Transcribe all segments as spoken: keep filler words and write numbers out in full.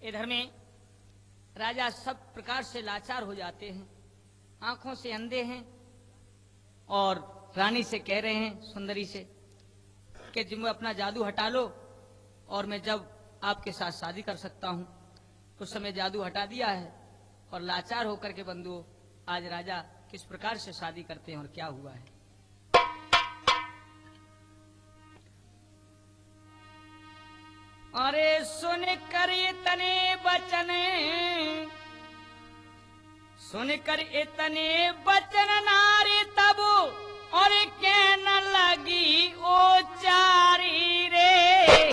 इधर में राजा सब प्रकार से लाचार हो जाते हैं, आंखों से अंधे हैं और रानी से कह रहे हैं, सुंदरी से, कि तुम अपना जादू हटा लो और मैं जब आपके साथ शादी कर सकता हूं। उस समय जादू हटा दिया है और लाचार होकर के बंधुओं आज राजा किस प्रकार से शादी करते हैं और क्या हुआ है। अरे सुन कर इतने बचन, सुन कर इतने बचन नारी तब और कहने लगी ओ चारी रे।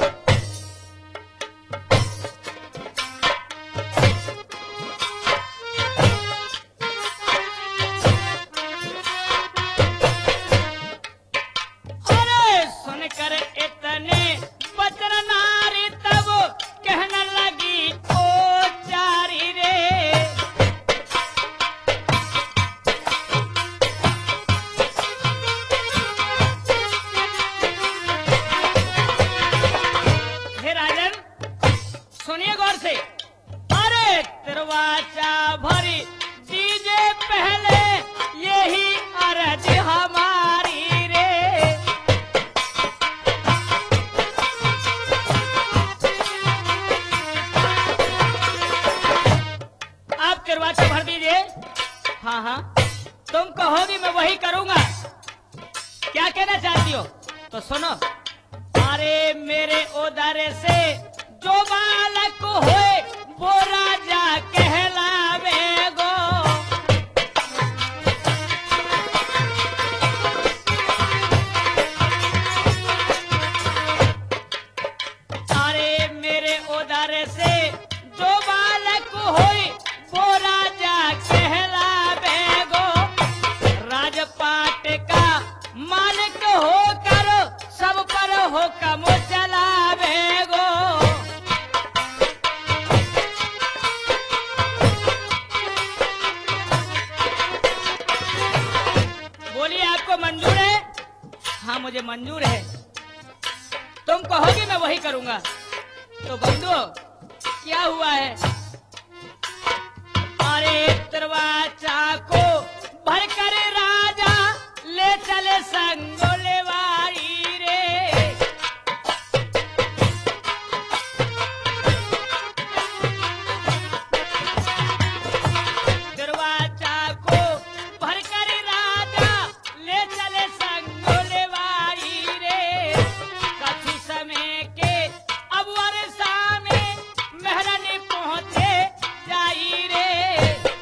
अरे सुन कर इतने बचन नारी तब कहने लगी ओ चारी रे। सुनिए गौर से, अरे तिरवाचा भरी दीजे पहले यही अर्ज हमारी रे। आप तिरवाचा भर दीजिए। हाँ हाँ तुम कहोगी मैं वही करूंगा। क्या कहना चाहती हो तो सुनो। अरे मेरे उदर से जो बालक होए वो राजा कहलावेगो। अरे मेरे उदर से जो बालक होए वो राजा कहलावेगो। राजपाट का मालिक होकर सब पर हुक्म चलावेगो। मंजूर है? हाँ मुझे मंजूर है। तुम कहोगे मैं वही करूंगा। तो बंधुओं क्या हुआ है? अरे तिरवाचा को भरकर राजा ले चले संगोलेवाई रे। तिरवाचा को भरकर राजा ले चले संगोलेवाई रे। कछु समय के अब वर्षा में मेहरनी पहुंचे जाई रे।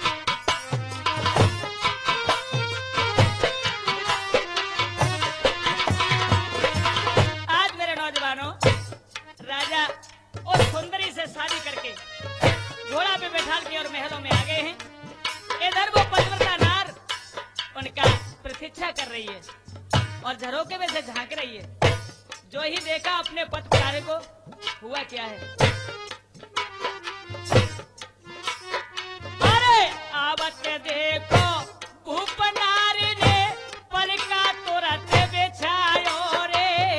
आज मेरे नौजवानों राजा और सुंदरी से शादी करके घोड़ा पे बैठाल के और महलों में आ गए हैं। इधर वो पतिव्रता नार उनका प्रतीक्षा कर रही है और झरोके में से झांक रही है। जो ही देखा अपने पति प्यारे को, हुआ क्या है? अरे आवत देखो भूप नारी ने पलका तुरंत बिछायो रे।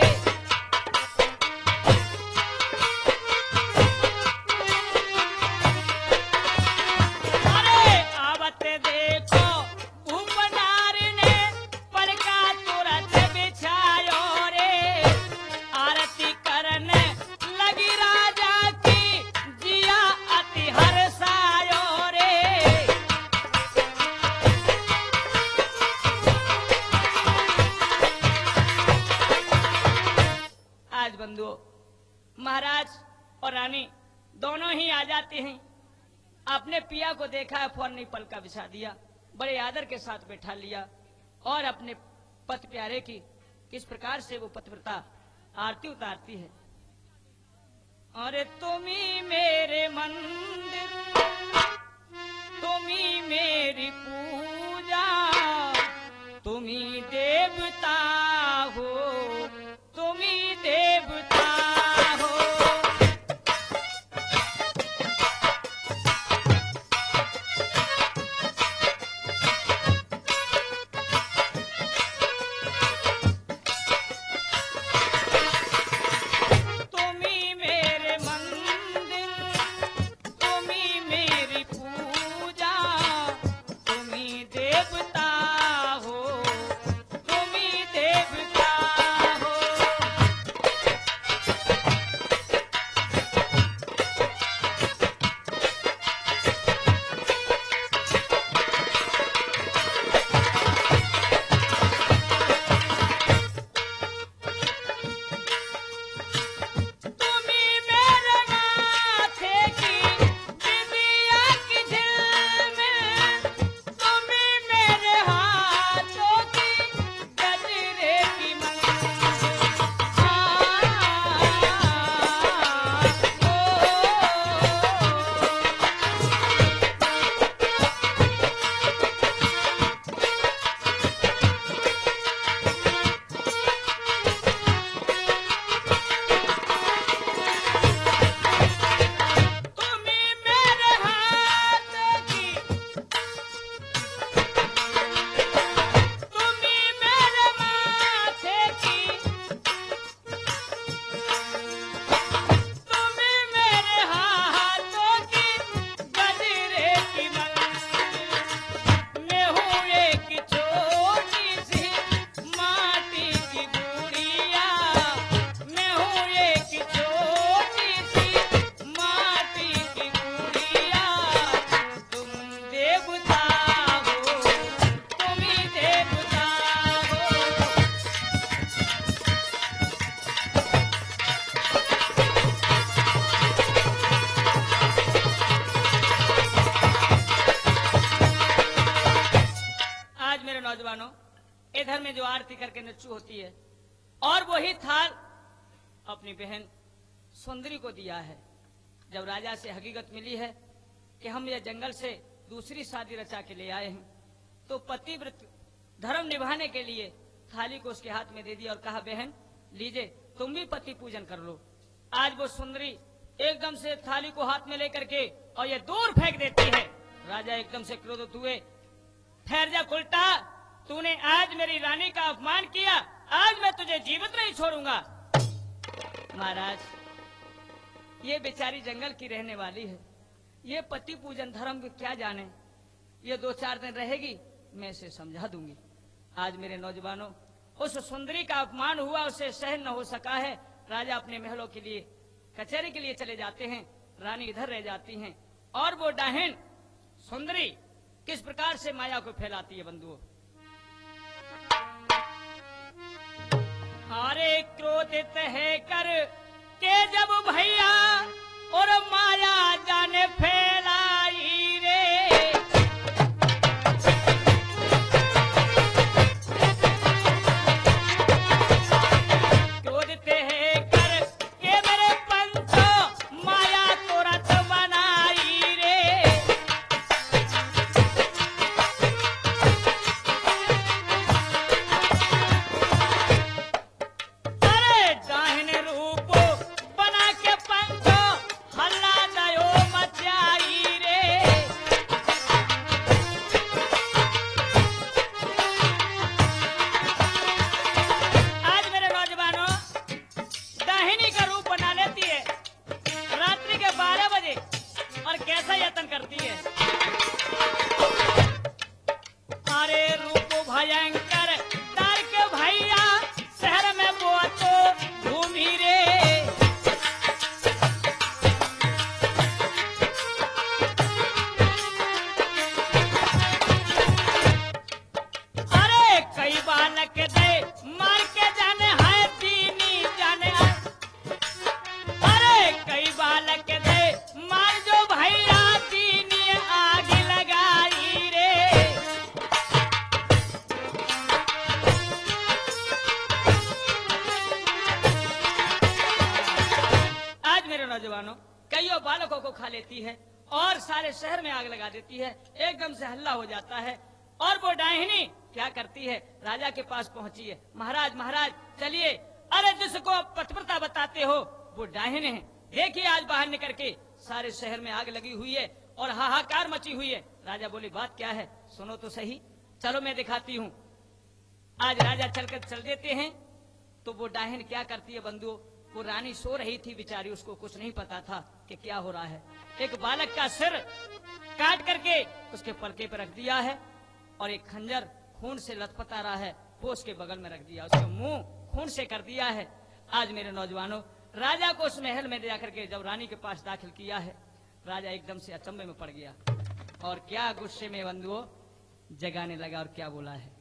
अरे आवत देखो भूप नारी ने पलका तुरंत बिछायो रे। आरती करने लगी राजा की जिया अति हर्षायो रे। आज बंधुओं महाराज और रानी दोनों ही आ जाते हैं। अपने पिया को देखा है, फौरन ही पलका बिछा दिया, बड़े आदर के साथ बैठा लिया और अपने पति प्यारे की किस प्रकार से वो पतिव्रता आरती उतारती है। अरे तुम्ही मेरे मंदिर, तुम्ही मेरी पूजा, तुम्ही देवता हो, तुम्ही देवता हो। तुम्ही मेरे मंदिर, इधर में जो आरती करके नच्चू होती है, और वही थाल अपनी बहन सुंदरी को दिया है। जब राजा से हकीकत मिली है कि हम यह जंगल से दूसरी शादी रचा के ले आए हैं, तो पतिव्रत धर्म निभाने के लिए थाली को उसके हाथ में दे दिया और कहा, बहन लीजिए, तुम भी पति पूजन कर लो। आज वो सुंदरी एकदम से थाली को हाथ में लेकर के और ये दूर फेंक देती है। राजा एकदम से क्रोधित हुए, ठहर जा उल्टा, तूने आज मेरी रानी का अपमान किया, आज मैं तुझे जीवित नहीं छोड़ूंगा। महाराज, ये बेचारी जंगल की रहने वाली है, ये पति पूजन धर्म को क्या जाने, ये दो चार दिन रहेगी, मैं इसे समझा दूंगी। आज मेरे नौजवानों, उस सुंदरी का अपमान हुआ, उसे सहन न हो सका है। राजा अपने महलों के लिए, कचहरी के लिए चले जाते हैं, रानी इधर रह जाती हैं, और वो डाहिन सुंदरी किस प्रकार से माया को फैलाती है बंधुओं। अरे क्रोधित है कर के जब भैया और माया जाने फैलाई रे, क्रोधित है कर के मेरे पंचो माया तुरंत बनाई रे। अरे डाहिन रूप बना के पंचो हल्ला दयो मचाई रे। आज मेरे नौजवानों, डाहिनी का रूप बना लेती है रात्रि के बारह बजे, और कैसा यत्न करती है। अरे रूप भयंकर डर के भैया शहर में वो तो घूमी रे। अरे कई बालक दे मार के जाने है दीनी जाने, अरे कई बालक दे मार जो भैया दीनी आग लगाई रे। आज मेरे नौजवानों, कईयों बालकों को खा लेती है और सारे शहर में आग लगा देती है, एकदम से हल्ला हो जाता है। और वो डाहिनी क्या करती है, राजा के पास पहुंची है, महाराज महाराज चलिए, अरे जिसको आप पतिव्रता बताते हो वो डाहिन है, देखिए आज बाहर निकल के सारे शहर में आग लगी हुई है और हाहाकार मची हुई है। राजा बोले, बात क्या है, सुनो तो सही, चलो मैं दिखाती हूँ। आज राजा चलकर चल देते हैं, तो वो डाहिन क्या करती है बंधुओं, वो रानी सो रही थी बेचारी, उसको कुछ नहीं पता था कि क्या हो रहा है। एक बालक का सिर काट करके उसके पलके पर रख दिया है, और एक खंजर खून से लथपथा रहा है वो उसके बगल में रख दिया, उसका मुंह खून से कर दिया है। आज मेरे नौजवानों, राजा को उस महल में जाकर के जब रानी के पास दाखिल किया है, राजा एकदम से अचंभे में पड़ गया, और क्या गुस्से में बंधुओं जगाने लगा, और क्या बोला है।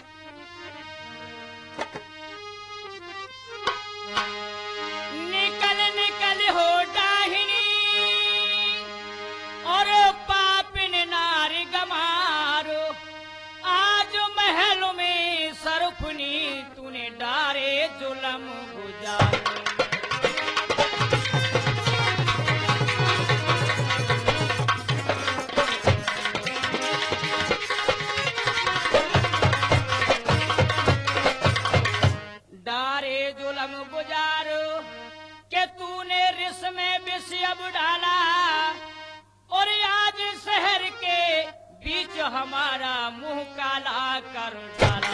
निकल निकल हो डाहिनी और पापिन नारी गमारो, आज महल में सरफनी तूने डारे जुलम गुजारो। डारे जुलम गुजारो के तूने रिस में विष अब डाला, और आज शहर के बीच हमारा मुंह काला कर डाला।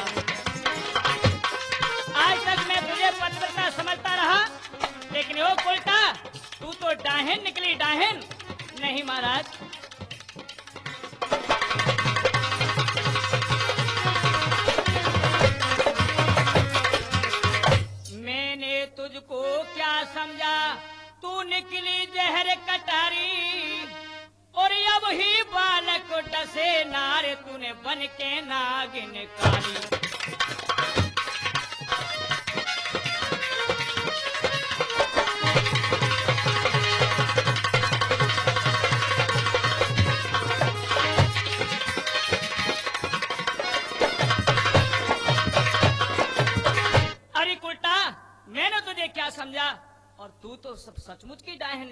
आज तक मैं तुझे पतिव्रता समझता रहा, लेकिन वो उल्टा तू तो डाहिन निकली, डाहिन। नहीं महाराज, मैंने तुझको क्या समझा, तू निकली जहर कटारी, और अब ही बालक डसे नारे तूने बन के नागिन काली।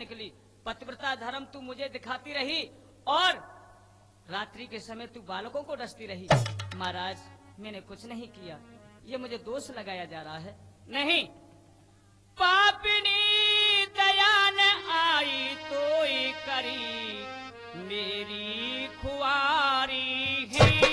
निकली। पतिव्रता धर्म तू मुझे दिखाती रही और रात्रि के समय तू बालकों को डसती रही। महाराज मैंने कुछ नहीं किया, ये मुझे दोष लगाया जा रहा है। नहीं, पापिनी दया न आई तोई करी मेरी खुआरी है।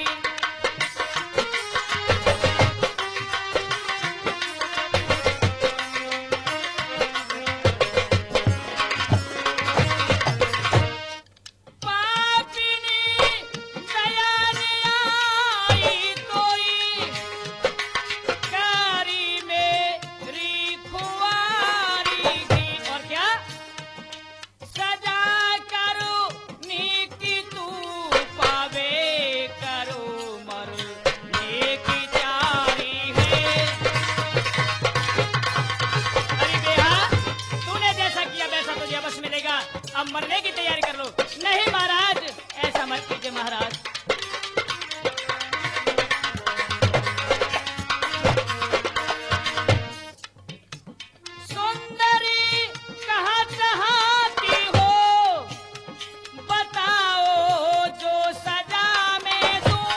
अब मरने की तैयारी कर लो। नहीं महाराज, ऐसा मत कीजिए महाराज। सुंदरी कहाँ चाहती हो बताओ जो सजा में दूं।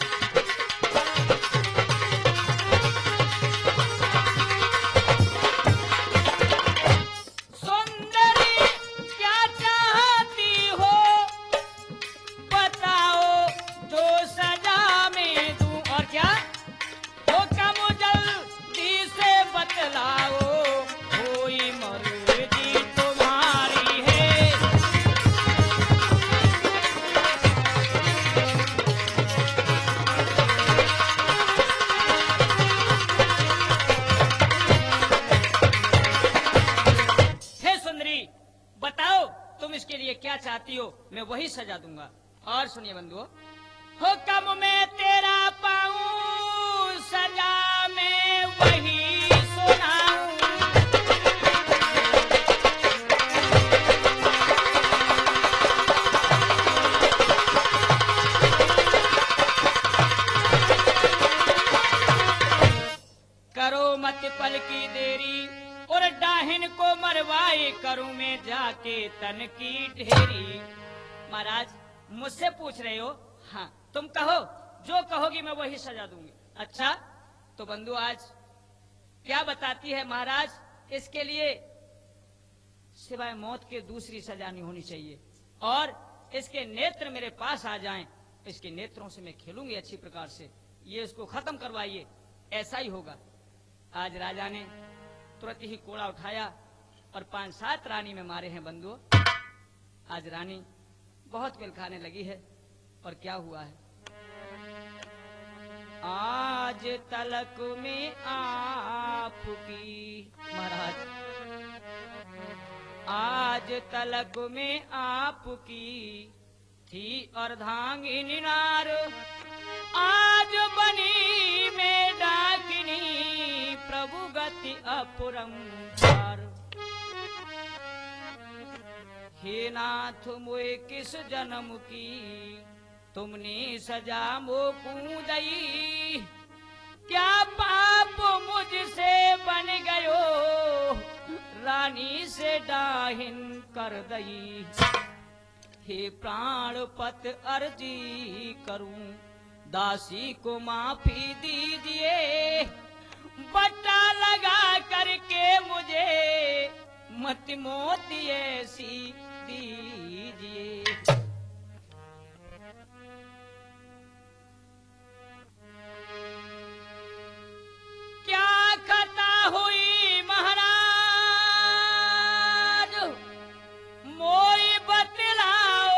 सुंदरी क्या चाहती हो बताओ जो सजा में दूं। और क्या हुक्म जल्दी से बतलाओ कोई मर्जी तुम्हारी है। हे सुंदरी बताओ तुम इसके लिए क्या चाहती हो, मैं वही सजा दूंगा। और सुनिए बंधुओं, हुक्म में तेरा पाऊं सजा में वही सुनाऊं। करो मत पल की देरी और डाहिन को मरवाए करूं मैं जाके तन की ढेरी। महाराज मुझसे पूछ रहे हो? हाँ, तुम कहो, जो कहोगी मैं वही सजा दूंगी। अच्छा तो बंधु आज क्या बताती है महाराज, इसके लिए सिवाय मौत के दूसरी सजा नहीं होनी चाहिए। और इसके नेत्र मेरे पास आ जाएं, इसके नेत्रों से मैं खेलूंगी अच्छी प्रकार से, ये इसको खत्म करवाइए। ऐसा ही होगा। आज राजा ने तुरंत ही कोड़ा उठाया और पांच सात रानी में मारे हैं बंधुओं। आज रानी बहुत पिल खाने लगी है। और क्या हुआ है, आज तलक में आपकी महाराज, आज तलक में आपकी थी अर्धांगिनी नार, आज बनी में डाकिनी प्रभु गति अपरंपार। हे नाथ मोए किस जन्म की तुमने सजा मोकू दई, क्या पाप मुझसे बन गयो रानी से डाहिन कर दई। हे प्राणपत अर्जी करूं दासी को माफी दीजिए, बट्टा लगा करके मुझे मत मोती ऐसी दीजिए। क्या खता हुई महाराज मोई बतलाओ,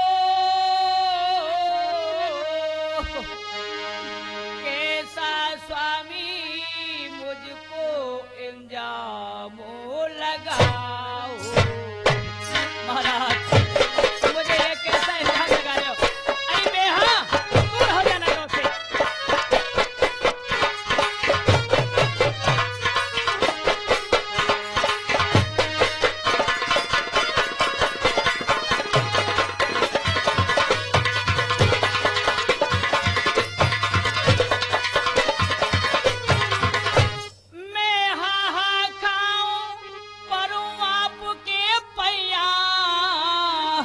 कैसा स्वामी मुझको इल्जामो लगाओ। महाराज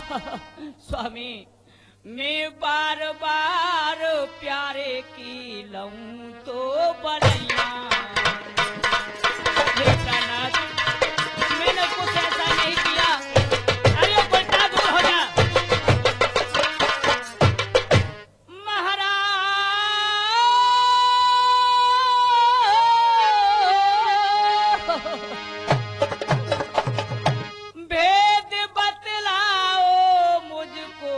स्वामी मैं बार बार प्यारे की लऊं तो बलैया। मैंने कुछ ऐसा नहीं किया। अरे बेटा दूर हो जा। भेद बतलाओ मुझको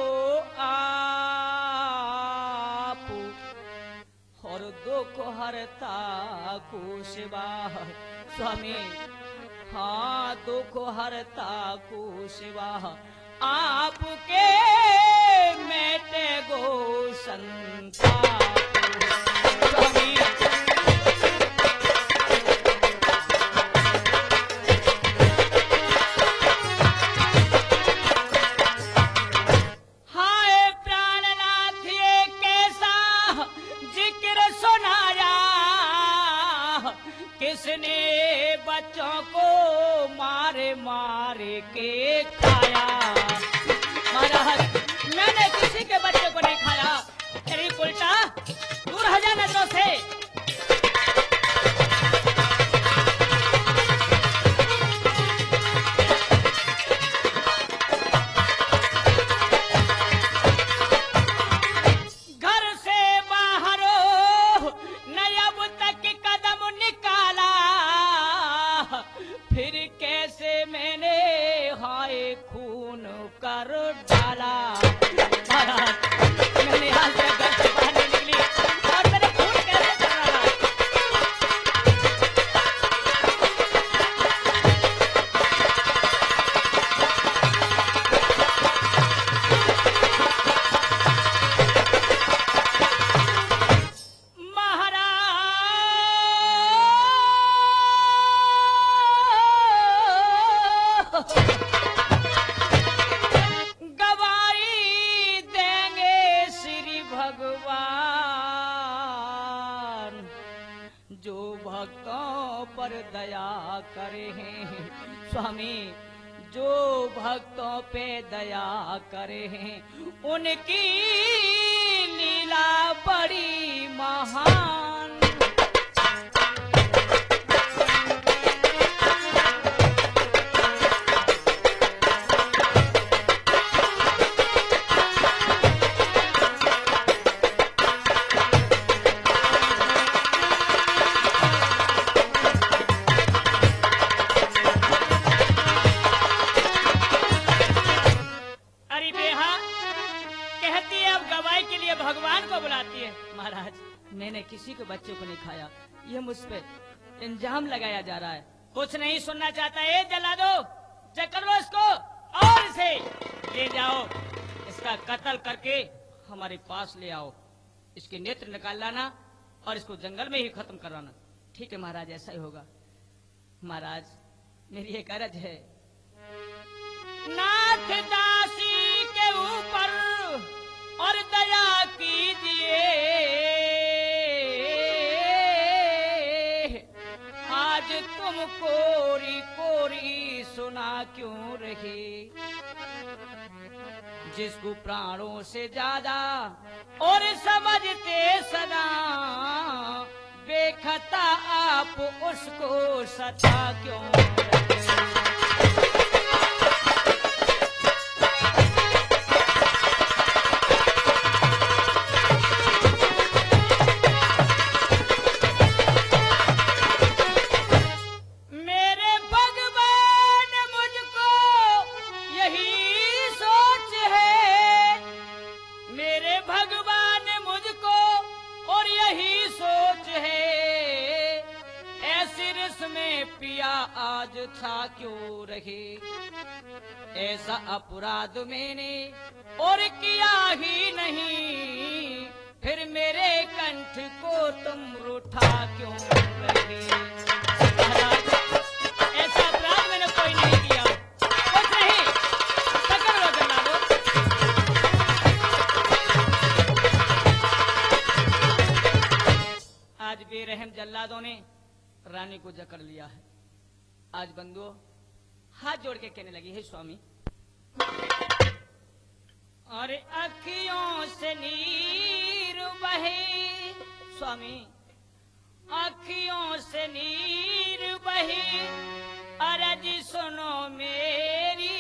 आप और दुख हरता को शिवा। स्वामी हाँ दुख हरता को शिवा आपके मेटे गो संताप। स्वामी किसने बच्चों को मारे मारे के खाया। महाराज मैंने किसी के बच्चे को नहीं खाया। तेरी उल्टा दूर हो जा नजरों से। फिर कैसे मैंने हाय खून कर डाला। महाराज मैंने यहाँ से घर से बाहर नहीं निकली और मैंने खून कैसे कर डाला। गवाही देंगे श्री भगवान जो भक्तों पर दया करे हैं। स्वामी जो भक्तों पे दया करे हैं उनकी लीला बड़ी महान। भगवान को बुलाती है। महाराज मैंने किसी के बच्चे को नहीं खाया। ये मुझ पे इंजाम लगाया जा रहा है। कुछ नहीं सुनना चाहता है। जला दो, चकर लो इसको और इसे ले जाओ। इसका कत्ल करके हमारे पास ले आओ। इसके नेत्र निकाल लाना और इसको जंगल में ही खत्म करवाना। ठीक है महाराज ऐसा ही होगा। महाराज मेरी एक अर्ज है। नाथ दासी के ऊपर और दया कीजिए। आज तुम कोरी कोरी सुना क्यों रही। जिसको प्राणों से ज्यादा और समझते सदा बेखता आप उसको सता क्यों रहे। आज था क्यों रहे ऐसा अपराध मैंने और किया ही नहीं। फिर मेरे कंठ को तुम रूठा क्यों रहे। ऐसा अपराध मैंने कोई नहीं किया। कुछ नहीं पकड़ लो जनाबो। आज बेरहम जल्लादों ने रानी को जकड़ लिया है। आज बंदो हाथ जोड़ के कहने लगी है स्वामी से नीर बहे स्वामी, आँखियों से नीर बहे, अरज सुनो मेरी,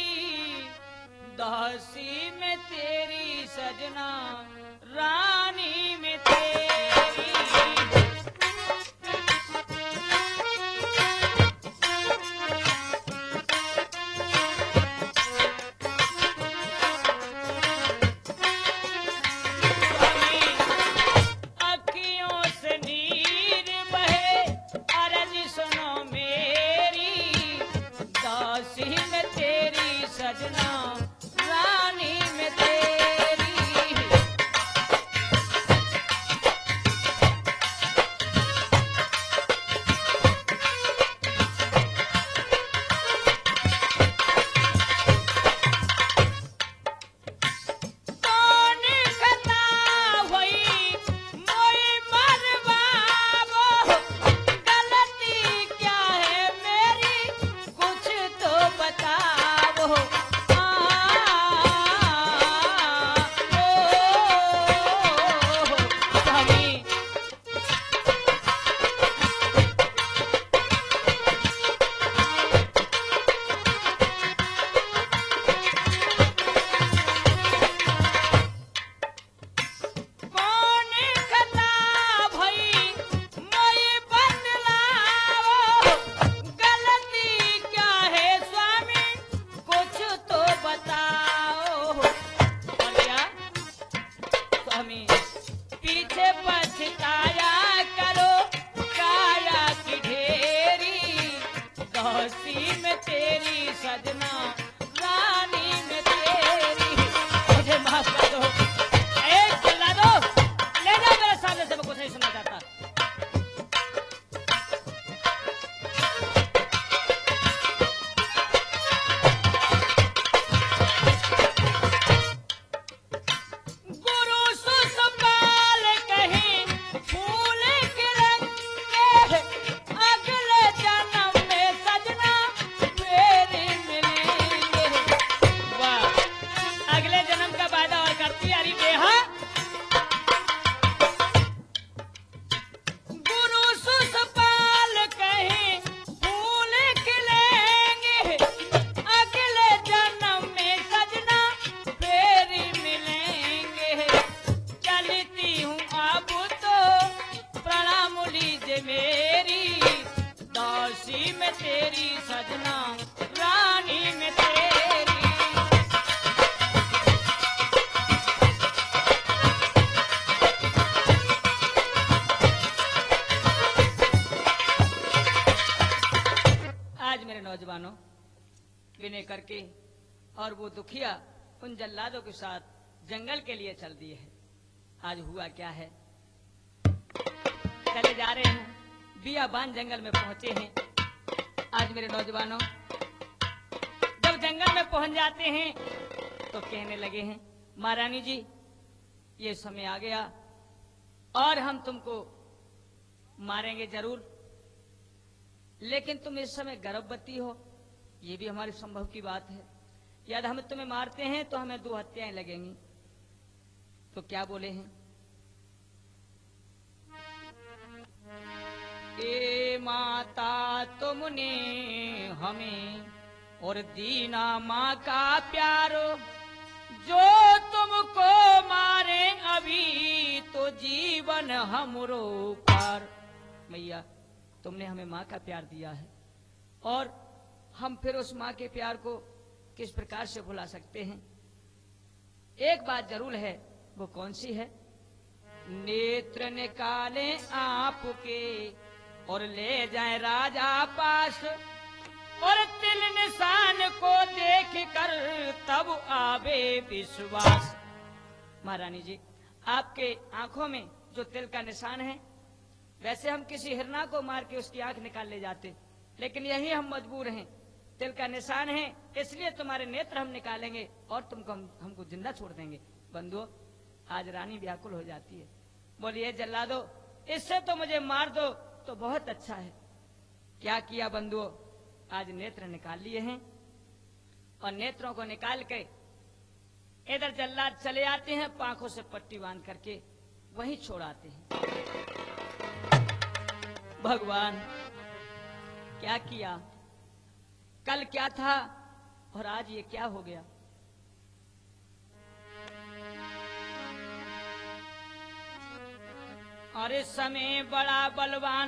दासी में तेरी सजना, रानी में तेरी। अखियों से नीर बहे, अरज सुनो मेरी, दासी में तेरी सजना, रानी में तेरी। कौन खता हुई मोई मरवावो, गलती क्या है मेरी कुछ तो बतावो। आ, ओ, स्वामी, कौन खता भई मोई बदलावो, गलती क्या है स्वामी कुछ तो बताओ। बोलिया स्वामी, पीछे पछताया करो काया की ढेरी, दासी में तेरी सजना, रानी में तेरी। मुझे माफ कर दो, एक चिल्ला दो, ले जाओ मेरे सामने से, मैं कुछ नहीं सुनना चाहता। गुरु सुसपाल कहीं फूल खिलेंगे, अगले जन्म में सजना फिर मिलेंगे। वाह, अगले जन्म का वादा और करती आ रही बेहा। गुरु सुसपाल कहीं फूल खिलेंगे, अगले जन्म में सजना फिर मिलेंगे। चलती हूँ अब तो प्रणाम लीजिए मेरी, दासी में तेरी सजना, रानी में तेरी। आज मेरे नौजवानों, विनय करके और वो दुखिया उन जल्लादों के साथ जंगल के लिए चल दिए हैं। आज हुआ क्या है, चले जा रहे हैं, बियाबान जंगल में पहुंचे हैं। आज मेरे नौजवानों, जब जंगल में पहुंच जाते हैं तो कहने लगे हैं, महारानी जी ये समय आ गया और हम तुमको मारेंगे जरूर, लेकिन तुम इस समय गर्भवती हो, ये भी हमारे संभव की बात है। यदि हम तुम्हें मारते हैं तो हमें दो हत्याएं लगेंगी। तो क्या बोले हैं, ए माता तुमने हमें और दीना माँ का प्यारो, जो तुमको मारे अभी तो जीवन हमरो पार। मैया तुमने हमें माँ का प्यार दिया है और हम फिर उस माँ के प्यार को किस प्रकार से भुला सकते हैं। एक बात जरूर है, वो कौन सी है, नेत्र निकाले आपके और ले जाए राजा पास, और तिल निशान को देख कर तब आवे विश्वास। महारानी जी आपके आंखों में जो तिल का निशान है, वैसे हम किसी हिरना को मार के उसकी आंख निकाल ले जाते, लेकिन यही हम मजबूर हैं, तिल का निशान है इसलिए तुम्हारे नेत्र हम निकालेंगे और तुमको हम, हमको जिंदा छोड़ देंगे। बंधुओं आज रानी व्याकुल हो जाती है, बोलिए जल्लादो इससे तो मुझे मार दो तो बहुत अच्छा है। क्या किया बंधुओं, आज नेत्र निकाल लिए हैं और नेत्रों को निकाल के इधर जल्लाद चले आते हैं, पांखों से पट्टी बांध करके वहीं छोड़ आते हैं। भगवान क्या किया, कल क्या था और आज ये क्या हो गया। अरे समय बड़ा बलवान,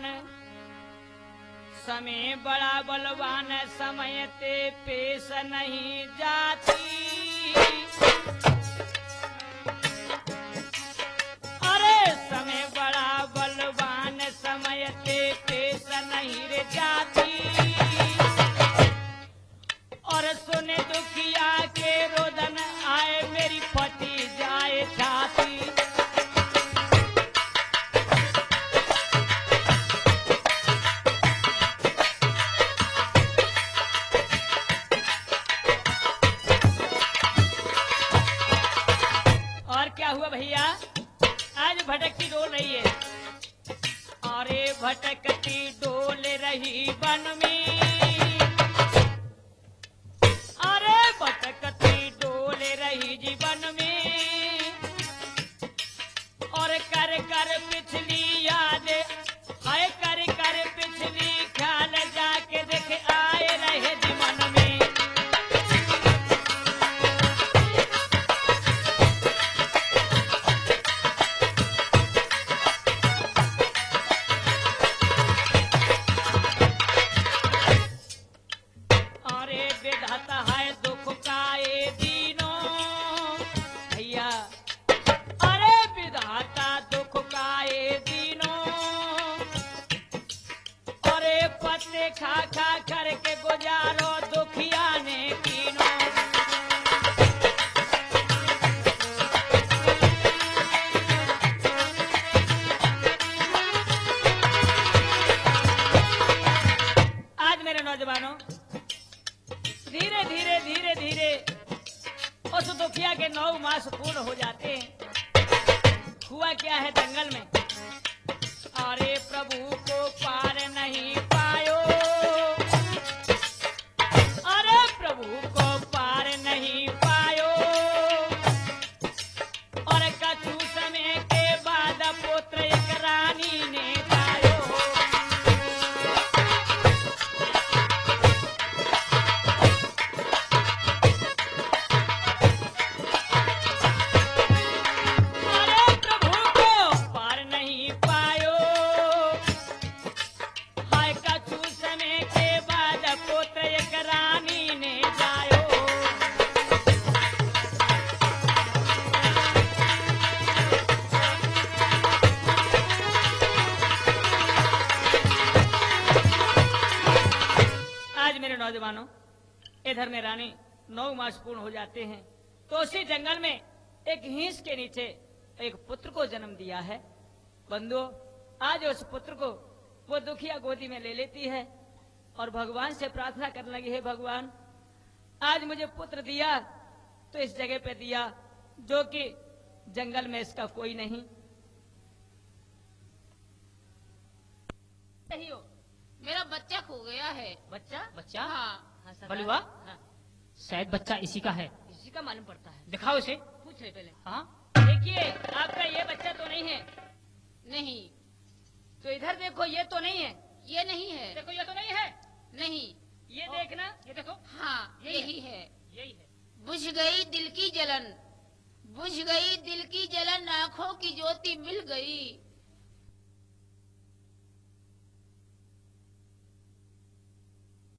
समय बड़ा बलवान, समय ते पेश नहीं जाती। अरे समय बड़ा बलवान, समय ते पेश नहीं रे जाती। और सुने दुखिया के रोदन आए, मेरी फटी जाए छाती। भैया आज भटकती डोल रही है। अरे भटकती डोल रही वन में, अरे भटकती डोल रही जीवन में। और कर कर पिछली याद, हाय कर कर पिछली ख्याल, जाके देख आए रहे जीवन में। खा खा करके गुजारो दुखिया ने तीनों। आज मेरे नौजवानों, धीरे धीरे धीरे धीरे उस दुखिया के नौ मास पूर्ण हो जाते हैं। हुआ क्या है जंगल में, अरे प्रभु को पार नहीं पायो, अरे प्रभु को पार नहीं पायो। और कछु समय के बाद पुत्र एक रानी ने गायो। अरे प्रभु को पार नहीं पायो, हाय कछु समय के बाद पुत्र एक रानी ने गायो। आज मेरे नौजवानों, इधर में रानी नौ मास पूर्ण हो जाते हैं तो उसी जंगल में एक हिंस के नीचे एक पुत्र को जन्म दिया है। बंधुओं, आज उस पुत्र को वो दुखिया गोदी में ले लेती है और भगवान से प्रार्थना करने लगी, है भगवान आज मुझे पुत्र दिया तो इस जगह पे दिया जो कि जंगल में इसका कोई नहीं। सही हो, मेरा बच्चा खो गया है। बच्चा बच्चा हाँ, हाँ बलुआ, हाँ, शायद बच्चा इसी का है। इसी का मालूम पड़ता है। दिखाओ इसे। पूछ ले पहले। हाँ देखिए आपका ये बच्चा तो नहीं है। नहीं, तो इधर देखो, ये तो नहीं है। ये नहीं है। देखो ये तो नहीं है। नहीं, ये देखना, ये देखो हाँ यही यही है। यही है। बुझ गई दिल की जलन, बुझ गई दिल की जलन, आंखों की ज्योति मिल गई।